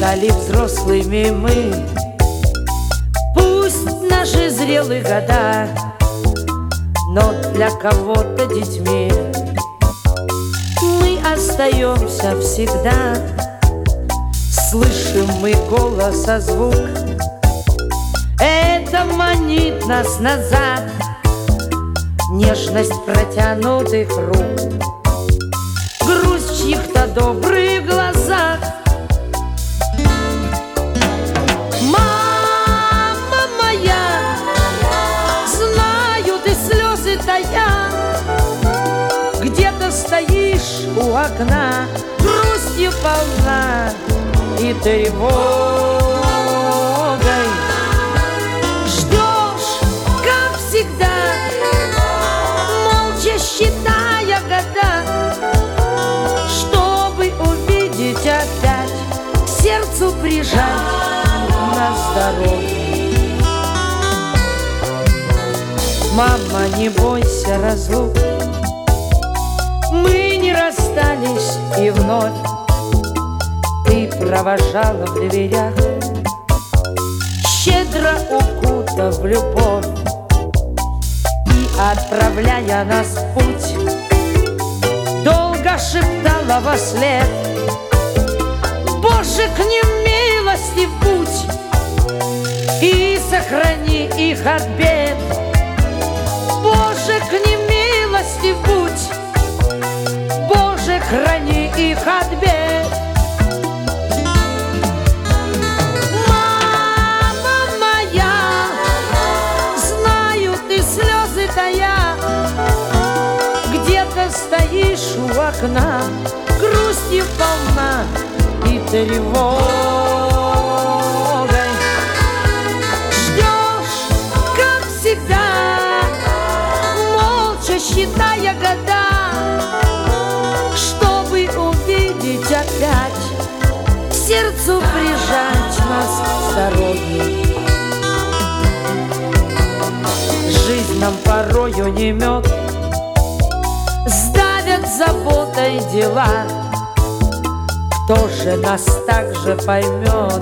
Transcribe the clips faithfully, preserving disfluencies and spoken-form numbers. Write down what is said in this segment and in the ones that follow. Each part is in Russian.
стали взрослыми мы. Пусть наши зрелые года, но для кого-то детьми. Мы остаемся всегда, слышим мы голос, а звук это манит нас назад, нежность протянутых рук, грусть в чьих-то добрых глазах. Мама моя, знаю, ты слезы тая, где-то стоишь у окна, грустью полна и тревогой. Ждешь, как всегда, молча считая года, чтобы увидеть опять, к сердцу прижать на здоровье. Мама, не бойся разлук, мы не расстались и вновь ты провожала в дверях, щедро укутав в любовь и отправляя нас в путь, долго шептала вослед: Боже, к ним милостив будь и сохрани их от бед. Боже, к ним милостив будь, Боже, храни их от бед. Где-то стоишь у окна, грустью полна и тревогой. Ждешь, как всегда, молча считая года, чтобы увидеть опять, к сердцу прижать нас с дороги. Жизнь нам порою не мед, сдавят заботой дела. Кто же нас так же поймет?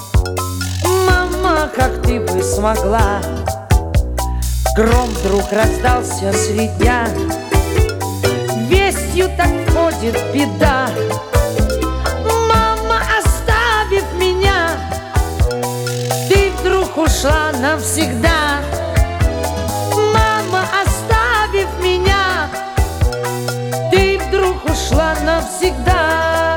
Мама, как ты бы смогла? Гром вдруг раздался средь дня, вестью так ходит беда. Мама, оставив меня, ты вдруг ушла навсегда. Мама, оставив меня, ты вдруг ушла навсегда.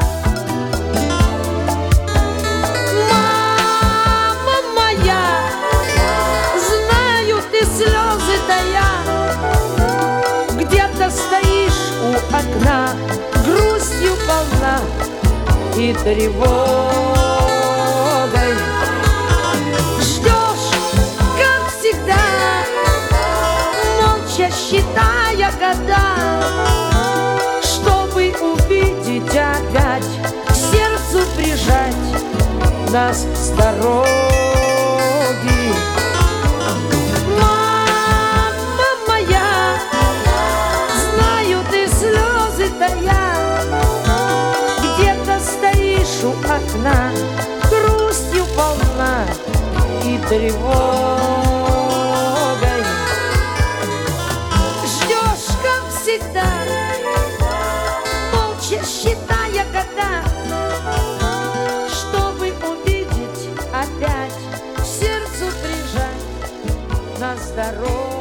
Мама моя, знаю, ты слезы тая, где-то стоишь у окна, грустью полна и тревогой. Ждешь, как всегда, молча считая года, чтобы увидеть опять, к сердцу прижать нас с дороги. Мама моя, знаю, ты слезы тая, где-то стоишь у окна, грустью полна и тревогой. Ждешь, как всегда, молча считая года, чтобы увидеть опять, к сердцу прижать на здоровье.